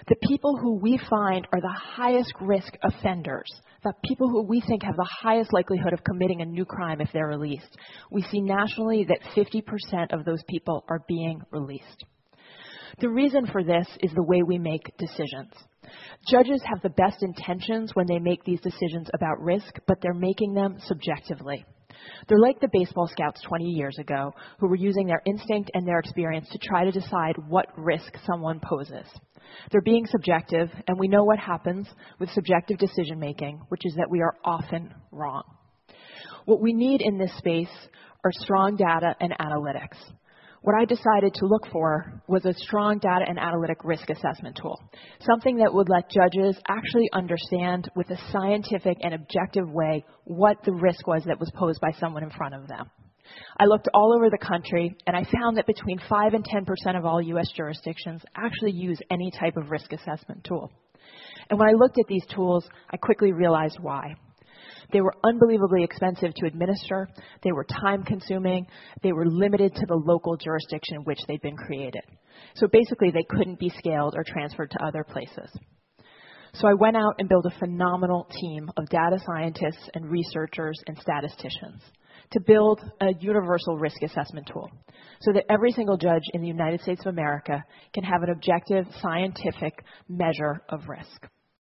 The people who we find are the highest risk offenders, the people who we think have the highest likelihood of committing a new crime if they're released, we see nationally that 50% of those people are being released. The reason for this is the way we make decisions. Judges have the best intentions when they make these decisions about risk, but they're making them subjectively. They're like the baseball scouts 20 years ago who were using their instinct and their experience to try to decide what risk someone poses. They're being subjective, and we know what happens with subjective decision making, which is that we are often wrong. What we need in this space are strong data and analytics. What I decided to look for was a strong data and analytic risk assessment tool, something that would let judges actually understand with a scientific and objective way what the risk was that was posed by someone in front of them. I looked all over the country, and I found that between 5 and 10% of all U.S. jurisdictions actually use any type of risk assessment tool. And when I looked at these tools, I quickly realized why. They were unbelievably expensive to administer. They were time-consuming. They were limited to the local jurisdiction in which they'd been created. So basically, they couldn't be scaled or transferred to other places. So I went out and built a phenomenal team of data scientists and researchers and statisticians to build a universal risk assessment tool so that every single judge in the United States of America can have an objective, scientific measure of risk.